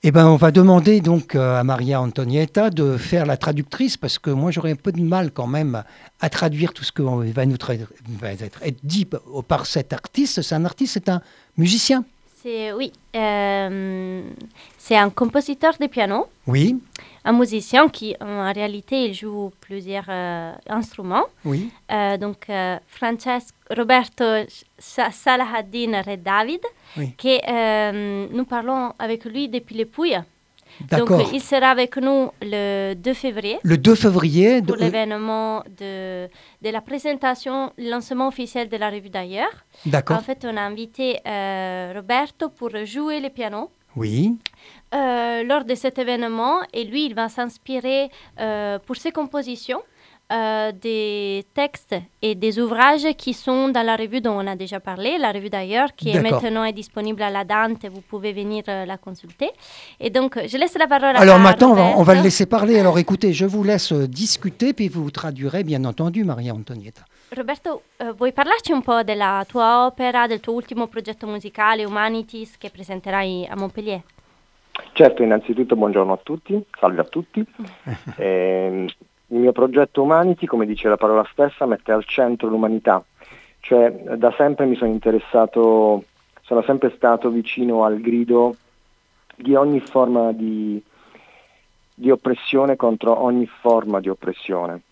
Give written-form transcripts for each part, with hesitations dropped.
Eh ben, on va demander donc à Maria Antonietta de faire la traductrice parce que moi j'aurais un peu de mal quand même à traduire tout ce qui va être dit par cet artiste. C'est un artiste, c'est un musicien. Oui, c'est un compositeur de piano, Oui, un musicien qui en réalité il joue plusieurs instruments. oui, Francesco Roberto Salahaddin Red David, oui. que nous parlons avec lui depuis les Pouilles. Donc, D'accord. il sera avec nous le 2 février Le 2 février, pour l'événement de la présentation, le lancement officiel de la revue d'ailleurs. En d'accord. fait, on a invité Roberto pour jouer le piano Oui, lors de cet événement et lui, il va s'inspirer pour ses compositions des textes et des ouvrages qui sont dans la revue dont on a déjà parlé, la revue d'ailleurs, qui est d'accord. maintenant est disponible à la Dante, vous pouvez venir la consulter. Et donc, je laisse la parole Alors à maintenant, on va le Roberto. laisser parler. Alors écoutez, je vous laisse discuter, puis vous traduirez bien entendu, Maria Antonietta. Roberto, vuoi parlarci un po' della tua opera, del tuo ultimo progetto musicale, Humanities, che presenterai a Montpellier? Certo, innanzitutto buongiorno a tutti, salve a tutti. Il mio progetto Humanity, come dice la parola stessa, mette al centro l'umanità, cioè da sempre mi sono interessato, sono sempre stato vicino al grido di ogni forma di oppressione contro ogni forma di oppressione.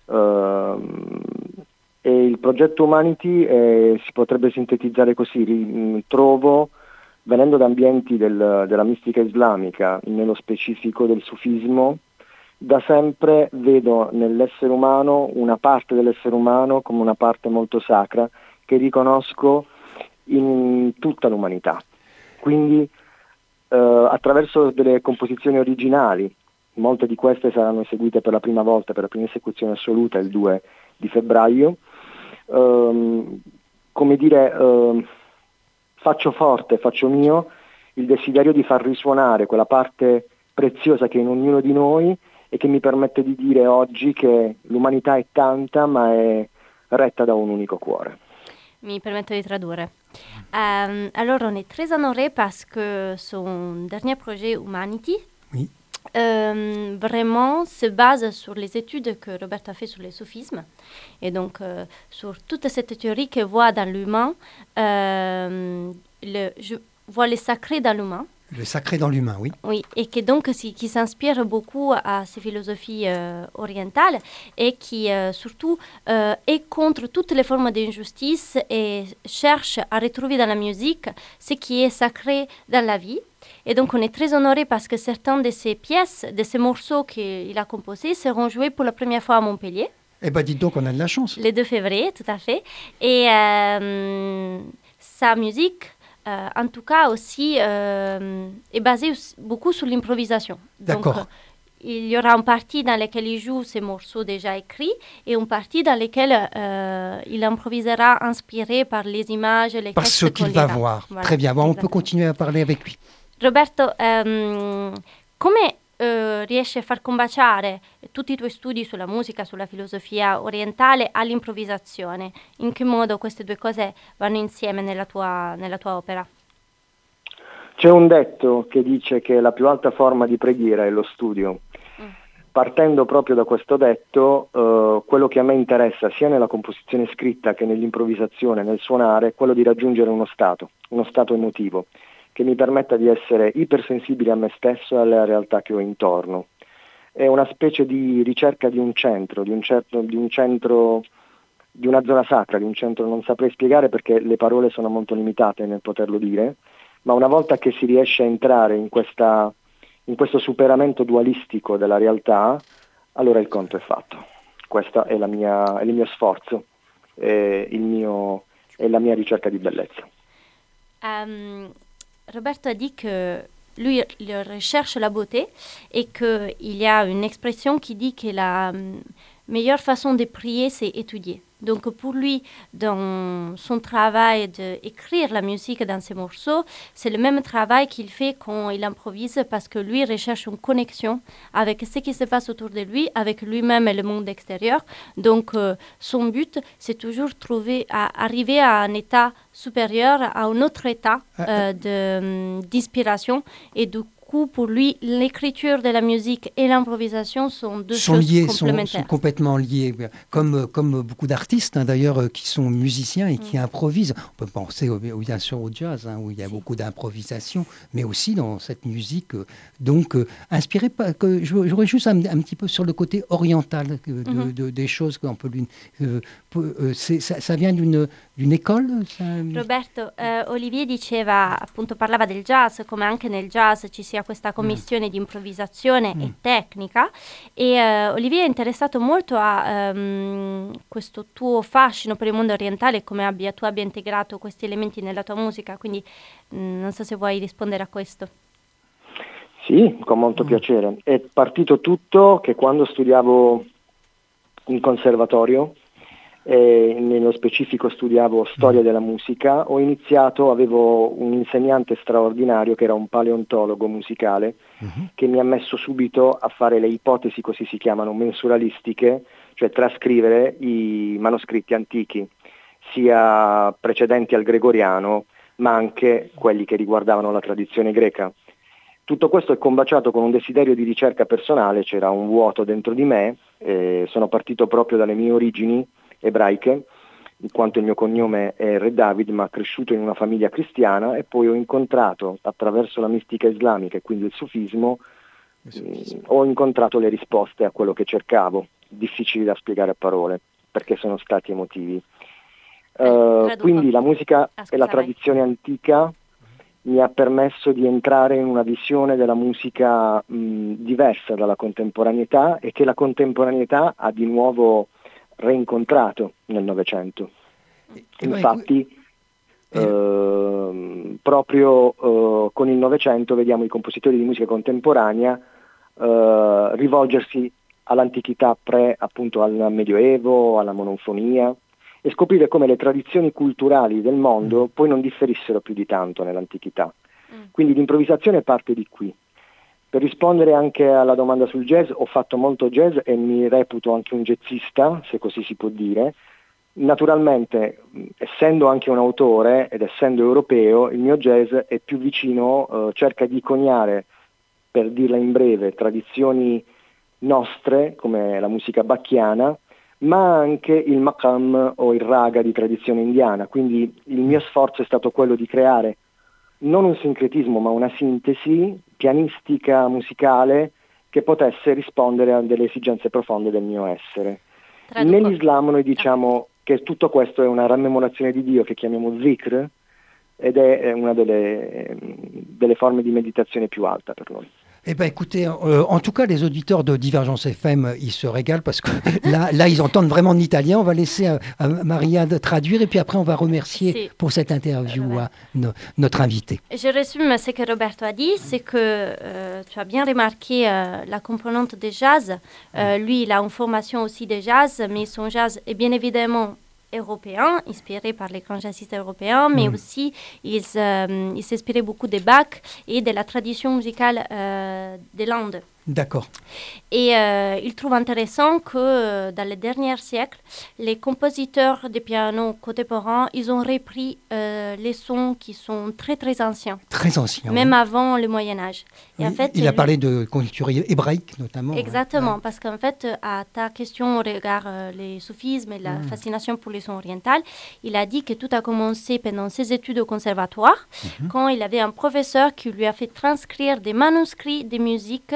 E il progetto Humanity si potrebbe sintetizzare così, trovo, venendo da ambienti della mistica islamica, nello specifico del sufismo, da sempre vedo nell'essere umano una parte dell'essere umano come una parte molto sacra che riconosco in tutta l'umanità. Quindi attraverso delle composizioni originali, molte di queste saranno eseguite per la prima volta, per la prima esecuzione assoluta il 2 di febbraio, come dire, faccio forte, faccio mio il desiderio di far risuonare quella parte preziosa che è in ognuno di noi e che mi permette di dire oggi che l'umanità è tanta ma è retta da un unico cuore. Mi permetto di tradurre. Alors, on est très honoré parce que son dernier projet Humanity Oui. Vraiment se base sur les études que Roberto a fait sur le soufisme et donc sur toute cette théorie que voit dans l'humain, je vois le sacré dans l'humain. Le sacré dans l'humain, oui. Oui, et qui s'inspire beaucoup à ces philosophies orientales et qui surtout est contre toutes les formes d'injustice et cherche à retrouver dans la musique ce qui est sacré dans la vie. Et donc on est très honoré parce que certaines de ces pièces, de ces morceaux qu'il a composés seront joués pour la première fois à Montpellier. Eh bien, dites donc, on a de la chance. Le 2 février, tout à fait. Et sa musique... en tout cas aussi est basé beaucoup sur l'improvisation. D'accord. Donc, il y aura une partie dans laquelle il joue ces morceaux déjà écrits et une partie dans laquelle il improvisera inspiré par les images, les Par textes ce qu'il va voir. Voilà, Très bien, bon, on peut exactement. continuer à parler avec lui. Roberto, come riesci a far combaciare tutti i tuoi studi sulla musica, sulla filosofia orientale all'improvvisazione? In che modo queste due cose vanno insieme nella tua opera? C'è un detto che dice che la più alta forma di preghiera è lo studio. Partendo proprio da questo detto, quello che a me interessa sia nella composizione scritta che nell'improvvisazione, nel suonare, è quello di raggiungere uno stato emotivo, che mi permetta di essere ipersensibile a me stesso e alla realtà che ho intorno. È una specie di ricerca di un centro, di una zona sacra, di un centro, non saprei spiegare perché le parole sono molto limitate nel poterlo dire, ma una volta che si riesce a entrare in questo superamento dualistico della realtà, allora il conto è fatto. Questo è il mio sforzo, è la mia ricerca di bellezza. Roberto a dit que lui, il recherche la beauté et qu'il y a une expression qui dit que la meilleure façon de prier, c'est étudier. Donc pour lui, dans son travail d'écrire la musique dans ses morceaux, c'est le même travail qu'il fait quand il improvise parce que lui recherche une connexion avec ce qui se passe autour de lui, avec lui-même et le monde extérieur. Donc son but, c'est toujours arriver à un état supérieur, à un autre état d'inspiration et du beaucoup, pour lui, l'écriture de la musique et l'improvisation sont deux choses complémentaires. Sont complètement liés, comme beaucoup d'artistes d'ailleurs qui sont musiciens et qui improvisent. On peut penser bien sûr au jazz, où il y a beaucoup d'improvisation, mais aussi dans cette musique, inspirée par... J'aurais juste un petit peu sur le côté oriental des choses qu'on peut ça vient d'une école? Roberto, Olivier parlava del jazz, come anche nel jazz ci sia questa commistione di improvvisazione e tecnica, e Olivier è interessato molto a questo tuo fascino per il mondo orientale, come tu abbia integrato questi elementi nella tua musica, quindi non so se vuoi rispondere a questo. Sì, con molto piacere. È partito tutto che quando studiavo in conservatorio, nello specifico studiavo storia della musica, avevo un insegnante straordinario che era un paleontologo musicale, che mi ha messo subito a fare le ipotesi, così si chiamano, mensuralistiche, cioè trascrivere i manoscritti antichi, sia precedenti al gregoriano, ma anche quelli che riguardavano la tradizione greca. Tutto questo è combaciato con un desiderio di ricerca personale, c'era un vuoto dentro di me, sono partito proprio dalle mie origini ebraiche, in quanto il mio cognome è Re David, ma cresciuto in una famiglia cristiana, e poi ho incontrato, attraverso la mistica islamica e quindi il sufismo, ho incontrato le risposte a quello che cercavo, difficili da spiegare a parole, perché sono stati emotivi. Quindi la musica e la tradizione antica mi ha permesso di entrare in una visione della musica diversa dalla contemporaneità, e che la contemporaneità ha di nuovo reincontrato nel Novecento. Infatti proprio con il Novecento vediamo i compositori di musica contemporanea rivolgersi all'antichità appunto al Medioevo, alla mononfonia, e scoprire come le tradizioni culturali del mondo poi non differissero più di tanto nell'antichità. Quindi l'improvvisazione parte di qui. Per rispondere anche alla domanda sul jazz, ho fatto molto jazz e mi reputo anche un jazzista, se così si può dire. Naturalmente, essendo anche un autore ed essendo europeo, il mio jazz è più vicino, cerca di coniare, per dirla in breve, tradizioni nostre, come la musica bacchiana, ma anche il maqam o il raga di tradizione indiana. Quindi il mio sforzo è stato quello di creare non un sincretismo, ma una sintesi pianistica, musicale, che potesse rispondere a delle esigenze profonde del mio essere. Nell'Islam noi diciamo che tutto questo è una rammemorazione di Dio che chiamiamo zikr, ed è una delle forme di meditazione più alta per noi. Eh bien, écoutez, en tout cas, les auditeurs de Divergence FM, ils se régalent parce que là ils entendent vraiment en italien. On va laisser à Maria de traduire et puis après, on va remercier pour cette interview notre invité. Je résume ce que Roberto a dit, c'est que tu as bien remarqué la composante de jazz. Lui, il a une formation aussi de jazz, mais son jazz est bien évidemment européen, inspiré par les grands jazzistes européens, mais aussi il s'inspirait beaucoup de Bach et de la tradition musicale des Landes. D'accord. Et il trouve intéressant que dans les derniers siècles, les compositeurs de piano contemporains, ils ont repris les sons qui sont très très anciens. Très anciens. Même avant le Moyen-Âge. Et en fait, il a parlé de culture hébraïque notamment. Exactement, parce qu'en fait, à ta question au regard les soufismes et la fascination pour les sons orientales, il a dit que tout a commencé pendant ses études au conservatoire, quand il avait un professeur qui lui a fait transcrire des manuscrits de musique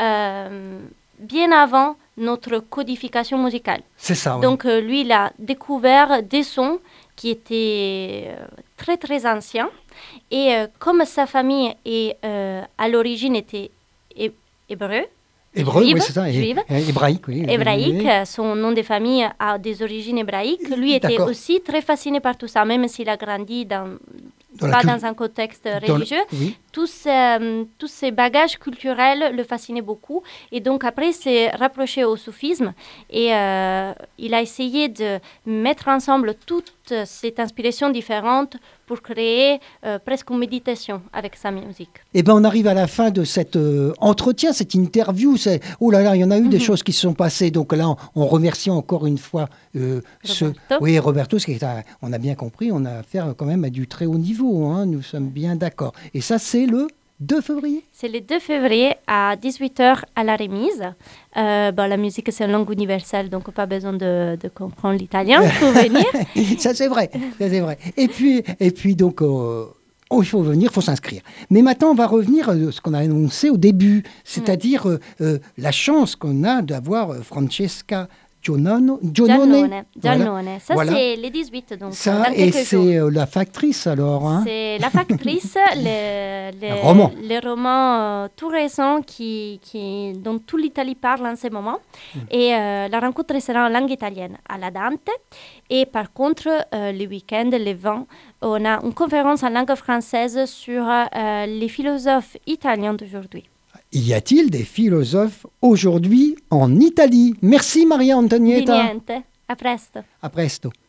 bien avant notre codification musicale. C'est ça, oui. Donc lui, il a découvert des sons qui étaient très très anciens, et comme sa famille à l'origine était hébreu, oui, c'est ça, hébraïque. Oui, hébraïque, son nom de famille a des origines hébraïques. Lui était aussi très fasciné par tout ça, même s'il a grandi dans un contexte religieux. Tous ces bagages culturels le fascinaient beaucoup. Et donc après, il s'est rapproché au soufisme et il a essayé de mettre ensemble toute cette inspiration différente pour créer presque une méditation avec sa musique. Eh bien, on arrive à la fin de cet entretien, cette interview. Oh là là, il y en a eu des choses qui se sont passées. Donc là, on remercie encore une fois Roberto. On a bien compris, on a affaire quand même à du très haut niveau. Nous sommes bien d'accord. Et ça, c'est le 2 février. C'est le 2 février à 18h à la Remise. La musique, c'est une langue universelle, donc pas besoin de comprendre l'italien pour venir. Ça, c'est vrai. Et puis donc, il faut venir, il faut s'inscrire. Mais maintenant, on va revenir à ce qu'on a annoncé au début, c'est-à-dire la chance qu'on a d'avoir Francesca Giannone. Voilà. Ça, Voilà. c'est le 18, donc Ça, dans et quelques c'est jours. la factrice, alors. Hein. C'est la factrice, roman. les romans tout récents dont toute l'Italie parle en ce moment. Et la rencontre sera en langue italienne à la Dante. Et par contre, le week-end, le 20, on a une conférence en langue française sur les philosophes italiens d'aujourd'hui. Y a-t-il des philosophes aujourd'hui en Italie? Merci Maria Di Antonietta. niente, a presto. A presto.